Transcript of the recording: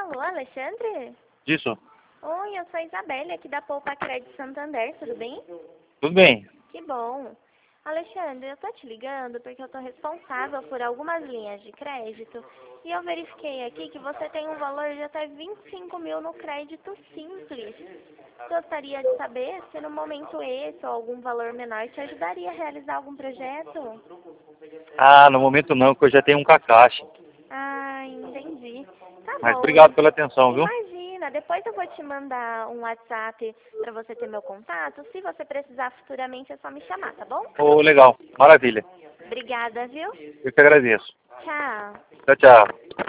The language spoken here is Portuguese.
Alô, Alexandre? Disso? Oi, eu sou a Isabelle, aqui da Poupa Crédito Santander, tudo bem? Tudo bem. Que bom. Alexandre, eu tô te ligando porque eu tô responsável por algumas linhas de crédito e eu verifiquei aqui que você tem um valor de até 25 mil no crédito simples. Gostaria de saber se no momento esse ou algum valor menor te ajudaria a realizar algum projeto? Ah, no momento não, porque eu já tenho um Kakashi. Ah, entendi. Tá Mas bom. obrigado pela atenção, viu? Imagina, depois eu vou te mandar um WhatsApp para você ter meu contato. Se você precisar futuramente é só me chamar, tá bom? Oh, legal. Maravilha. Obrigada, viu? Eu que agradeço. Tchau. Tchau, tchau.